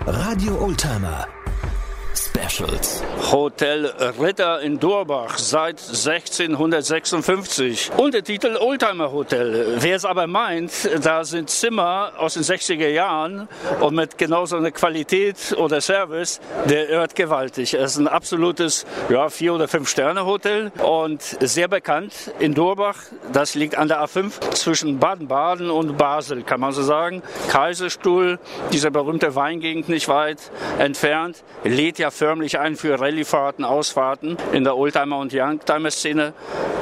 Radio Oldtimer Specials. Hotel Ritter in Durbach seit 1656. Untertitel Oldtimer Hotel. Wer es aber meint, da sind Zimmer aus den 60er Jahren und mit genauso einer Qualität oder Service, der irrt gewaltig. Es ist ein absolutes 4- oder 5-Sterne-Hotel und sehr bekannt in Durbach. Das liegt an der A5 zwischen Baden-Baden und Basel, kann man so sagen. Kaiserstuhl, diese berühmte Weingegend nicht weit entfernt, lädt ja förmlich ein für Rallyefahrten, Ausfahrten in der Oldtimer- und Youngtimer-Szene.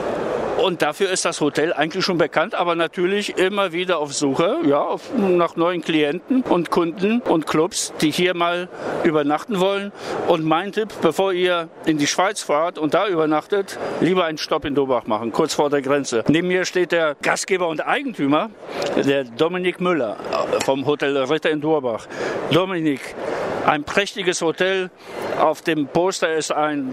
Und dafür ist das Hotel eigentlich schon bekannt, aber natürlich immer wieder auf Suche nach neuen Klienten und Kunden und Clubs, die hier mal übernachten wollen. Und mein Tipp, bevor ihr in die Schweiz fahrt und da übernachtet, lieber einen Stopp in Durbach machen, kurz vor der Grenze. Neben mir steht der Gastgeber und Eigentümer, der Dominik Müller vom Hotel Ritter in Durbach. Dominik, ein prächtiges Hotel. Auf dem Poster ist ein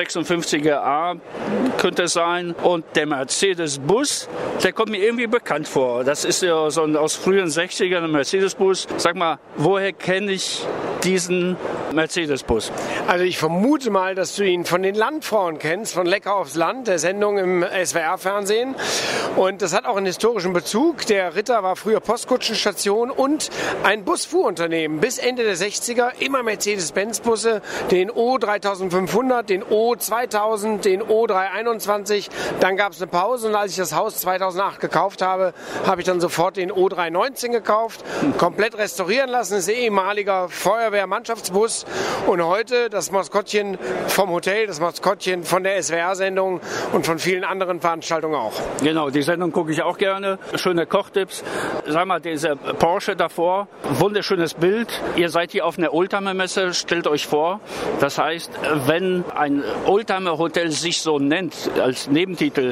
356er A, könnte es sein. Und der Mercedes-Bus, der kommt mir irgendwie bekannt vor. Das ist ja so ein aus frühen 60ern ein Mercedes-Bus. Sag mal, woher kenne ich diesen Mercedes-Bus? Also ich vermute mal, dass du ihn von den Landfrauen kennst, von Lecker aufs Land, der Sendung im SWR-Fernsehen. Und das hat auch einen historischen Bezug. Der Ritter war früher Postkutschenstation und ein Busfuhrunternehmen. Bis Ende der 60er immer Mercedes-Benz-Busse, den O3500, den O2000, den O321. Dann gab es eine Pause und als ich das Haus 2008 gekauft habe, habe ich dann sofort den O319 gekauft, komplett restaurieren lassen. Das ist ein ehemaliger Feuerwehrmannschaftsbus und heute das Maskottchen vom Hotel, das Maskottchen von der SWR-Sendung und von vielen anderen Veranstaltungen auch. Genau, die Sendung gucke ich auch gerne. Schöne Kochtipps. Sag mal, dieser Porsche davor, wunderschönes Bild. Ihr seid hier auf einer Oldtimer-Messe, stellt euch vor. Das heißt, wenn ein Oldtimer-Hotel sich so nennt, als Nebentitel,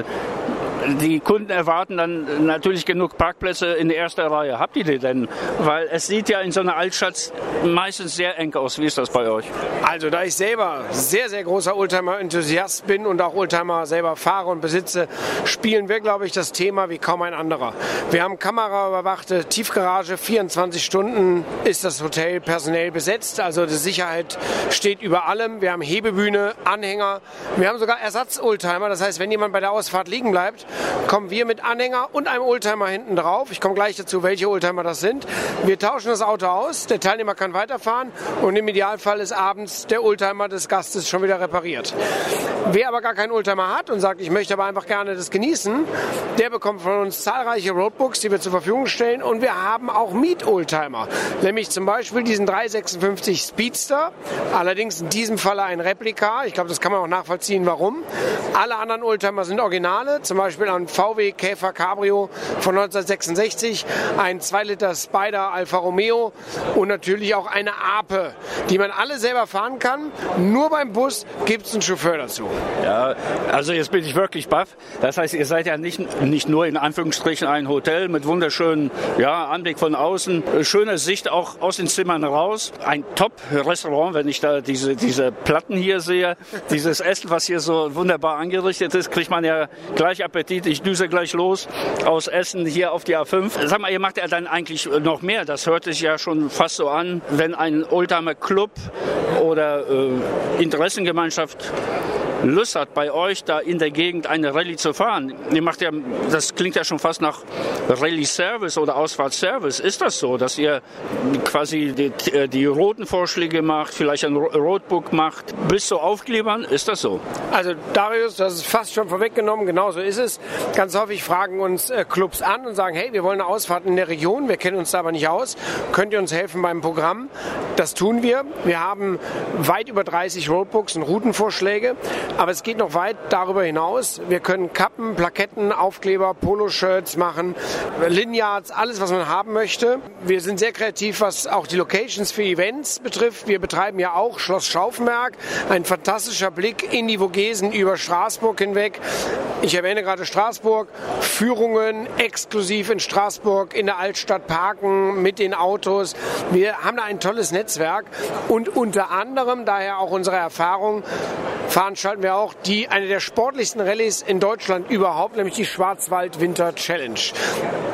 die Kunden erwarten dann natürlich genug Parkplätze in der ersten Reihe. Habt ihr die denn? Weil es sieht ja in so einer Altstadt meistens sehr eng aus. Wie ist das bei euch? Also da ich selber sehr, sehr großer Oldtimer-Enthusiast bin und auch Oldtimer selber fahre und besitze, spielen wir, glaube ich, das Thema wie kaum ein anderer. Wir haben kameraüberwachte Tiefgarage, 24 Stunden ist das Hotel personell besetzt. Also die Sicherheit steht über allem. Wir haben Hebebühne, Anhänger. Wir haben sogar Ersatz-Oldtimer. Das heißt, wenn jemand bei der Ausfahrt liegen bleibt, kommen wir mit Anhänger und einem Oldtimer hinten drauf. Ich komme gleich dazu, welche Oldtimer das sind. Wir tauschen das Auto aus, der Teilnehmer kann weiterfahren und im Idealfall ist abends der Oldtimer des Gastes schon wieder repariert. Wer aber gar keinen Oldtimer hat und sagt, ich möchte aber einfach gerne das genießen, der bekommt von uns zahlreiche Roadbooks, die wir zur Verfügung stellen und wir haben auch Miet-Oldtimer. Nämlich zum Beispiel diesen 356 Speedster, allerdings in diesem Falle ein Replika. Ich glaube, das kann man auch nachvollziehen, warum. Alle anderen Oldtimer sind Originale, zum Beispiel ein VW Käfer Cabrio von 1966, ein 2-Liter Spider Alfa Romeo und natürlich auch eine Ape, die man alle selber fahren kann. Nur beim Bus gibt es einen Chauffeur dazu. Ja, also jetzt bin ich wirklich baff. Das heißt, ihr seid ja nicht nur in Anführungsstrichen ein Hotel mit wunderschönen Anblick von außen, schöne Sicht auch aus den Zimmern raus. Ein Top-Restaurant, wenn ich da diese Platten hier sehe, dieses Essen, was hier so wunderbar angerichtet ist, kriegt man ja gleich Appetit. Ich düse gleich los aus Essen hier auf die A5. Sag mal, ihr macht ja dann eigentlich noch mehr. Das hört sich ja schon fast so an, wenn ein Oldtimer-Club oder Interessengemeinschaft Lust hat, bei euch da in der Gegend eine Rallye zu fahren. Ihr macht ja, das klingt ja schon fast nach Rallye-Service oder Ausfahrtsservice. Ist das so, dass ihr quasi die roten Vorschläge macht, vielleicht ein Roadbook macht, bis zu Aufklebern? Ist das so? Also Darius, das ist fast schon vorweggenommen, genau so ist es. Ganz häufig fragen uns Clubs an und sagen, hey, wir wollen eine Ausfahrt in der Region, wir kennen uns da aber nicht aus. Könnt ihr uns helfen beim Programm? Das tun wir. Wir haben weit über 30 Roadbooks und Routenvorschläge. Aber es geht noch weit darüber hinaus. Wir können Kappen, Plaketten, Aufkleber, Poloshirts machen, Lanyards, alles, was man haben möchte. Wir sind sehr kreativ, was auch die Locations für Events betrifft. Wir betreiben ja auch Schloss Schaufenberg. Ein fantastischer Blick in die Vogesen über Straßburg hinweg. Ich erwähne gerade Straßburg. Führungen exklusiv in Straßburg, in der Altstadt parken mit den Autos. Wir haben da ein tolles Netzwerk und unter anderem, daher auch unsere Erfahrung, veranstalten wir auch eine der sportlichsten Rallyes in Deutschland überhaupt, nämlich die Schwarzwald Winter Challenge.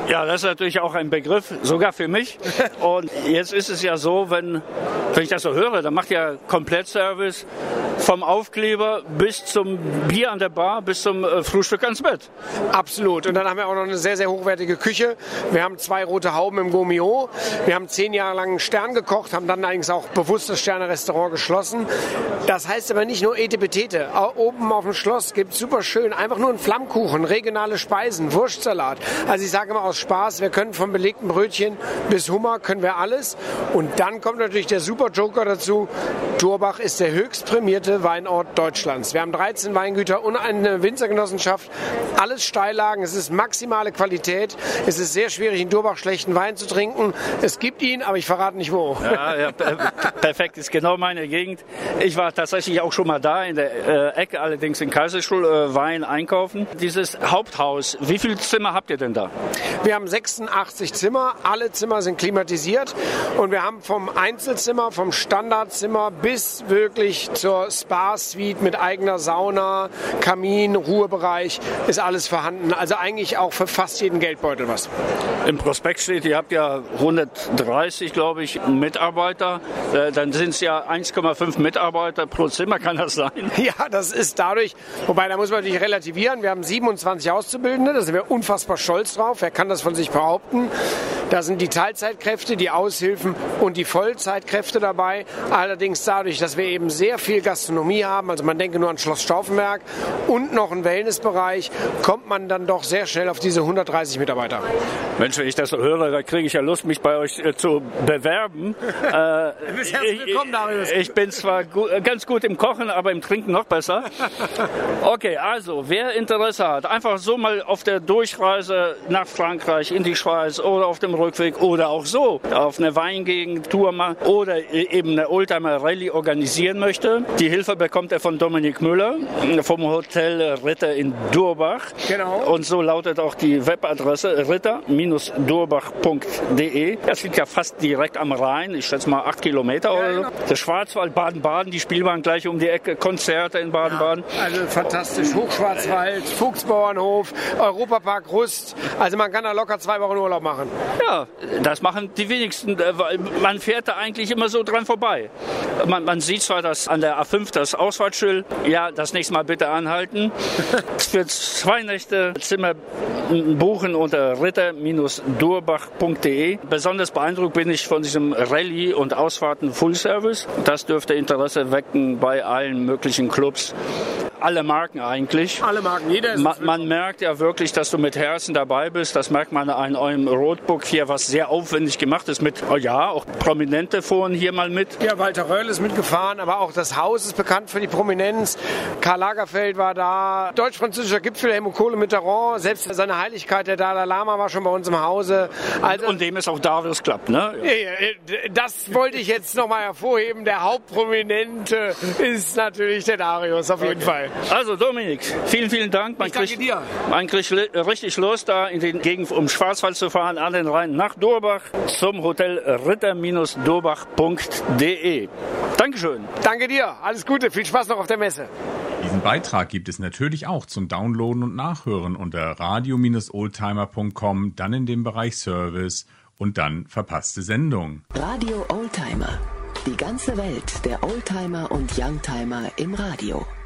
Ja, das ist natürlich auch ein Begriff, sogar für mich. Und jetzt ist es ja so, wenn ich das so höre, dann macht ja Komplettservice vom Aufkleber bis zum Bier an der Bar, bis zum Frühstück ans Bett. Absolut. Und dann haben wir auch noch eine sehr, sehr hochwertige Küche. Wir haben 2 rote Hauben im Gourmillot. Wir haben 10 Jahre lang einen Stern gekocht, haben dann allerdings auch bewusst das Sterne-Restaurant geschlossen. Das heißt aber nicht nur Etepetete. Oben auf dem Schloss gibt es super schön einfach nur einen Flammkuchen, regionale Speisen, Wurstsalat. Also ich sage immer aus Spaß, wir können vom belegten Brötchen bis Hummer, können wir alles. Und dann kommt natürlich der super Joker dazu. Durbach ist der höchst prämierte Weinort Deutschlands. Wir haben 13 Weingüter und eine Winzergenossenschaft. Alles Steillagen, es ist maximale Qualität. Es ist sehr schwierig, in Durbach schlechten Wein zu trinken. Es gibt ihn, aber ich verrate nicht wo. Ja, perfekt, ist genau meine Gegend. Ich war tatsächlich auch schon mal da, in der Ecke, allerdings in Kaiserstuhl, Wein einkaufen. Dieses Haupthaus, wie viele Zimmer habt ihr denn da? Wir haben 86 Zimmer, alle Zimmer sind klimatisiert und wir haben vom Einzelzimmer, vom Standardzimmer bis wirklich zur Spa-Suite mit eigener Sauna, Kamin, Ruhebereich, ist alles vorhanden. Also eigentlich auch für fast jeden Geldbeutel was. Im Prospekt steht, ihr habt ja 130, glaube ich, Mitarbeiter. Dann sind es ja 1,5 Mitarbeiter pro Zimmer, kann das sein? Ja, das ist dadurch, wobei da muss man natürlich relativieren. Wir haben 27 Auszubildende, da sind wir unfassbar stolz drauf. Wer kann das von sich behaupten? Da sind die Teilzeitkräfte, die Aushilfen und die Vollzeitkräfte dabei. Allerdings dadurch, dass wir eben sehr viel Gastronomie haben, also man denke nur an Schloss Stauffenberg und noch einen Wellnessbereich, kommt man dann doch sehr schnell auf diese 130 Mitarbeiter. Mensch, wenn ich das so höre, da kriege ich ja Lust, mich bei euch zu bewerben. Du bist herzlich willkommen, Darius. Ich bin zwar ganz gut im Kochen, aber im Trinken noch besser. Okay, also, wer Interesse hat, einfach so mal auf der Durchreise nach Frankreich, in die Schweiz oder auf dem Rückweg oder auch so auf eine Weingegend-Tour mal oder eben eine Oldtimer-Rallye organisieren möchte. Die Hilfe bekommt er von Dominik Müller vom Hotel Ritter in Durbach. Genau. Und so lautet auch die Webadresse ritter-durbach.de. Das liegt ja fast direkt am Rhein, ich schätze mal 8 Kilometer oder so. Genau. Der Schwarzwald, Baden-Baden, die Spielbahn gleich um die Ecke, Konzerte in Baden-Baden. Ja, also fantastisch. Hochschwarzwald, Fuchsbauernhof, Europapark Rust. Also man kann da locker 2 Wochen Urlaub machen. Ja, das machen die wenigsten, weil man fährt da eigentlich immer so dran vorbei. Man sieht zwar das an der A5 das Ausfahrtsschild, ja, das nächste Mal bitte anhalten. Für 2 Nächte Zimmer buchen unter ritter-durbach.de. Besonders beeindruckt bin ich von diesem Rallye- und Ausfahrten Full Service. Das dürfte Interesse wecken bei allen möglichen Clubs. Alle Marken eigentlich. Alle Marken, jeder ist man merkt ja wirklich, dass du mit Herzen dabei bist. Das merkt man an eurem Roadbook hier, was sehr aufwendig gemacht ist mit, auch Prominente fuhren hier mal mit. Ja, Walter Röhrl ist mitgefahren, aber auch das Haus ist bekannt für die Prominenz. Karl Lagerfeld war da, deutsch-französischer Gipfel, Helmut Kohl, Mitterrand, selbst seine Heiligkeit, der Dalai Lama, war schon bei uns im Hause. Also, und dem ist auch Darius klappt, ne? Das wollte ich jetzt nochmal hervorheben. Der Hauptprominente ist natürlich der Darius, auf jeden Fall. Also Dominik, vielen, vielen Dank. Ich danke dir. Man kriegt richtig Lust, da in die Gegend um Schwarzwald zu fahren, an den Rhein nach Durbach zum Hotel ritter-durbach.de. Dankeschön. Danke dir. Alles Gute. Viel Spaß noch auf der Messe. Diesen Beitrag gibt es natürlich auch zum Downloaden und Nachhören unter radio-oldtimer.com, dann in dem Bereich Service und dann verpasste Sendung. Radio Oldtimer. Die ganze Welt der Oldtimer und Youngtimer im Radio.